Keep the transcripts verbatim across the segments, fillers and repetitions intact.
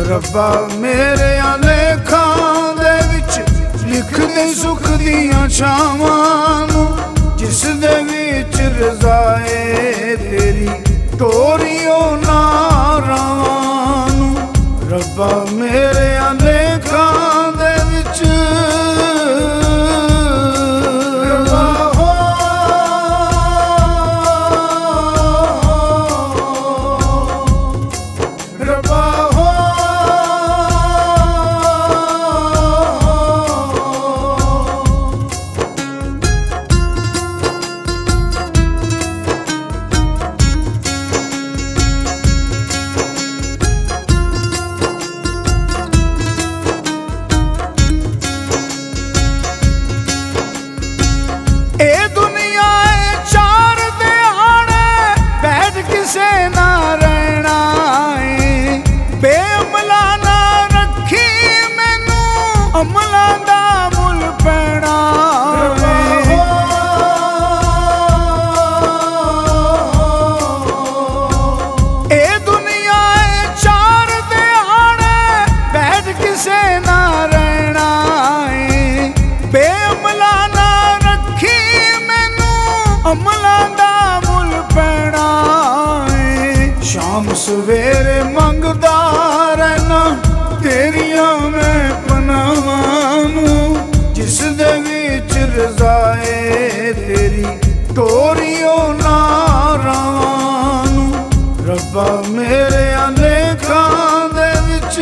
ਰੱਬਾ ਮੇਰਿਆਂ ਲੇਖਾਂ ਦੇ ਵਿੱਚ ਲਿਖ ਦੇ ਸੁਖ ਦੀਆਂ ਛਾਵਾਂ ਨੂੰ, ਜਿਸ ਦੇ ਵਿੱਚ ਰਜ਼ਾ ਏ ਤੇਰੀ ਤੋਰੀਓ ਨਾ ਰਾਵਾਂ ਨੂੰ। ਰੱਬਾ ਮੇਰਿਆਂ ਲੇਖਾਂ ਦੇ ਵਿੱਚ ਅਮਲਾਂ ਦਾ ਮੁੱਲ ਪੈਣਾ। ਇਹ ਦੁਨੀਆ ਏ ਚਾਰ ਦਿਹਾੜੇ, ਬੈਠ ਕਿਸੇ ਨਾ ਰਹਿਣਾ ਏ। ਬੇਅਮਲਾ ਨਾ ਰੱਖੀ ਮੈਨੂੰ, ਅਮਲਾਂ ਦਾ ਮੁੱਲ ਪੈਣਾ ਏ। ਸ਼ਾਮ ਸਵੇਰੇ ਮੰਗਦਾ ਰਹਿਣਾ ਤੇਰੀਆਂ ਮੈਂ ਪਨਾਵਾਂ ਨੂੰ, ਜਿਸ ਦੇ ਵਿੱਚ ਰਜ਼ਾ ਏ ਤੇਰੀ ਤੋਰੀਓ ਨਾ ਰਾਵਾਂ ਨੂੰ। ਰੱਬਾ ਮੇਰਿਆਂ ਲੇਖਾਂ ਦੇ ਵਿੱਚ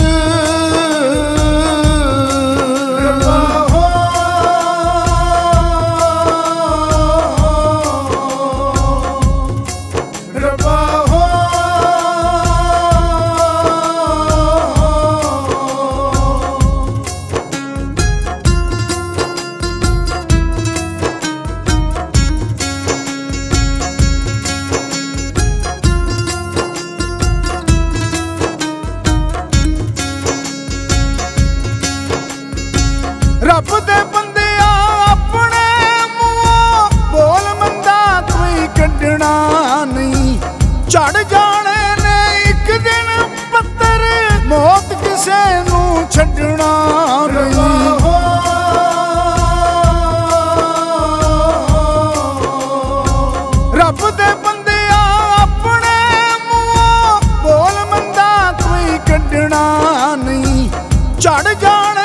ਰੱਬ ਦੇ ਬੰਦਿਆ ਆਪਣੇ ਮੂੰਹੋਂ ਬੋਲ ਮੰਦਾ ਕੋਈ ਕੱਢਣਾ ਨਹੀਂ। ਝੜ ਜਾਣੇ ਨੇ ਇੱਕ ਦਿਨ ਪੱਤਰ, ਮੌਤ ਕਿਸੇ ਨੂੰ ਛੱਡਣਾ ਨਹੀਂ। ਰੱਬ ਦੇ ਬੰਦਿਆ ਆਪਣੇ ਮੂੰਹੋਂ ਬੋਲ ਮੰਦਾ ਕੋਈ ਕੱਢਣਾ ਨਹੀਂ। ਝੜ ਜਾਣੇ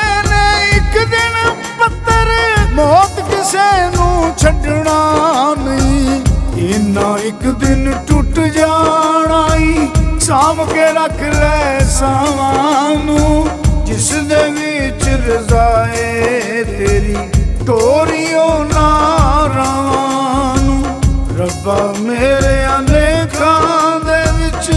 ਮੌਤ ਕਿਸੇ ਨੂੰ ਛੱਡਣਾ ਨਹੀਂ। ਇੰਨਾ ਇੱਕ ਦਿਨ ਟੁੱਟ ਜਾਣਾ ਈ, ਸਾਂਭ ਕੇ ਰੱਖ ਲੈ ਸਾਵਾਂ ਨੂੰ, ਜਿਸ ਦੇ ਵਿੱਚ ਰਜ਼ਾ ਏ ਤੇਰੀ ਤੋਰੀਓ ਨਾ ਰਾਵਾਂ ਨੂੰ। ਰੱਬਾ ਮੇਰਿਆਂ ਲੇਖਾਂ ਦੇ ਵਿੱਚ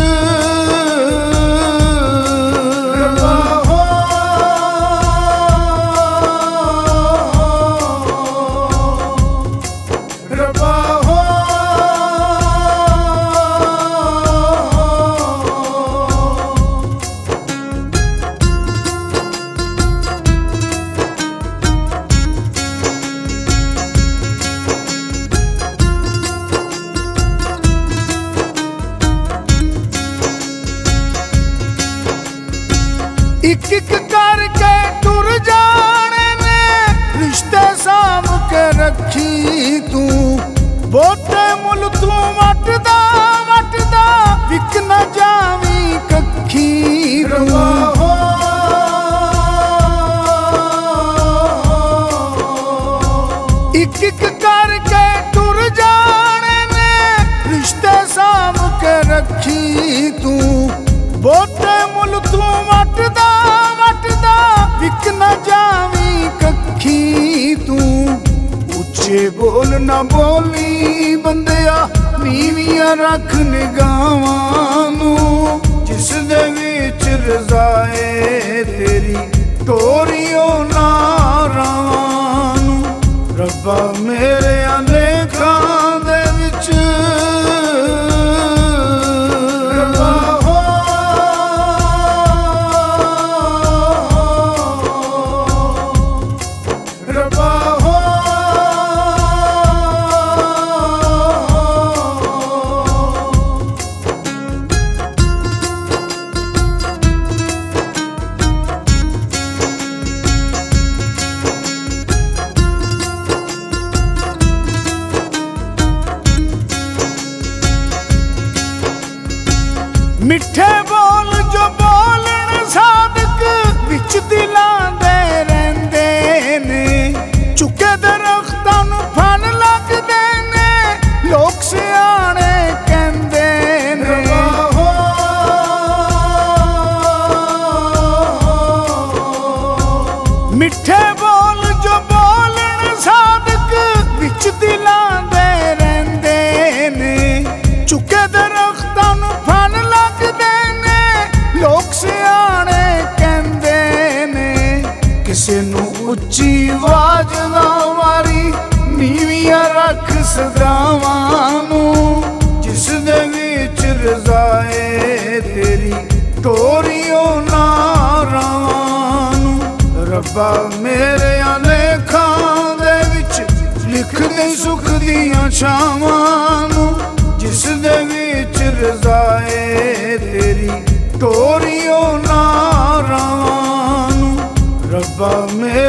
ਇੱਕ ਇੱਕ ਕਰਕੇ ਟੁਰ ਜਾਣੇ ਨੇ, ਰਿਸ਼ਤੇ ਸਾਂਭ ਕੇ ਰੱਖੀ ਤੂੰ। ਬੋਟੇ ਮੁੱਲ ਤੂੰ ਵੱਟਦਾ ਵੱਟਦਾ, ਵਿਕ ਨਾ ਜਾਵੀਂ ਕੱਖੀ ਤੂੰ। ਇੱਕ ਇੱਕ ਕਰਕੇ ਟੁਰ ਜਾਣੇ ਨੇ, ਰਿਸ਼ਤੇ ਸਾਂਭ ਕੇ ਰੱਖੀ ਤੂੰ। ਬੋਟੇ ਮੁੱਲ ਤੂੰ ਵੱਟਦਾ ਵੱਟਦਾ, ਵਿਕ ਨਾ ਜਾਵੀਂ ਕੱਖੀ ਤੂੰ। ਉੱਚੇ ਬੋਲ ਨਾ ਬੋਲੀ ਬੰਦਿਆ, ਨੀਵੀਆਂ ਰੱਖ ਨਿਗਾਹਾਂ ਨੂੰ, ਜਿਸ ਦੇ ਵਿੱਚ ਰਜ਼ਾ ਏ ਤੇਰੀ ਤੋਰੀਓ ਨਾ ਰਾਵਾਂ ਨੂੰ। ਰੱਬਾ ਮੇਰਿਆਂ ਲੇਖਾਂ ਦੇ ਵਿੱਚ ਮਿੱਠੇ ਬੋਲ ਜੋ ਬੋਲਣ ਸਾਦਕ ਵਿੱਚ ਦਿਲਾਂ ਦੇ ਰਹਿੰਦੇ ਨੇ। ਝੁਕੇ ਦਰਖਤਾਂ ਨੂੰ ਫਲ ਲੱਗਦੇ ਨੇ, ਲੋਕ ਸਿਆਣੇ ਕਹਿੰਦੇ ਨੇ। ਕਿਸੇ ਨੂੰ ਉੱਚੀ ਆਵਾਜ਼ ਨਾ ਮਾਰੀ, ਨੀਵੀਆਂ ਰੱਖ ਸਦਾਵਾਂ ਨੂੰ। ਜਿਸ ਦੇ ਵਿੱਚ ਰਜ਼ਾ ਏ ਤੇਰੀ, ਤੋਰੀਓ ਨਾ ਰਾਵਾਂ ਨੂੰ। ਰੱਬਾ ਮੇਰਿਆਂ ਲੇਖਾਂ ਦੇ ਵਿੱਚ ਲਿਖ ਦੇ ਸੁੱਖ ਦੀਆਂ ਛਾਵਾਂ ਨੂੰ। ਜਿਸ ਦੇ ਵਿੱਚ ਰਜ਼ਾ ਏ ਤੇਰੀ, ਤੋਰੀਓ ਨਾ ਰਾਵਾਂ ਨੂੰ। ਰੱਬਾ ਮੇਰੇ